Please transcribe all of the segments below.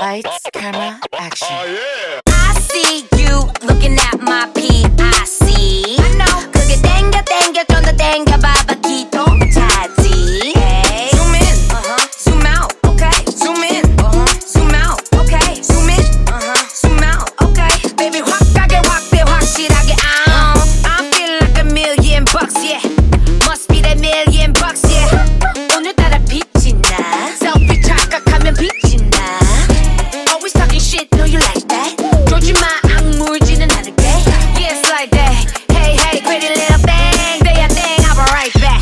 Lights, camera, action. Oh yeah. I see you looking at my PIC. I know. 그게 땡겨 좀 더 땡겨봐봐 기도 차지. Hey. Zoom in, zoom out, okay. Zoom in, zoom out, okay. Zoom in, zoom out, okay. Baby 확하게 확대 확실하게 I'm feeling like $1,000,000, yeah. Must be that $1,000,000, yeah. 오늘따라 빛이 나. Selfie 착각하면 빛이 나. Always talking shit, know you like that. 조지 마 악물지는 않을게. Yeah, it's like that. Hey, hey, pretty little thing. Day a thing, I'll be right back.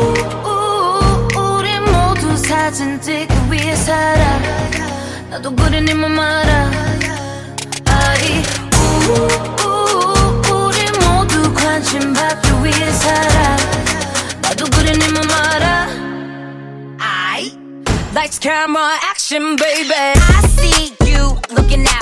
우리 모두 사진 찍기 위해 살아. 나도 그래 네 맘 알아. 아이, 우리 모두 관심 받기 위해 살아. 나도 그래 네 맘 알아. Lights, camera, action, baby. I see you looking at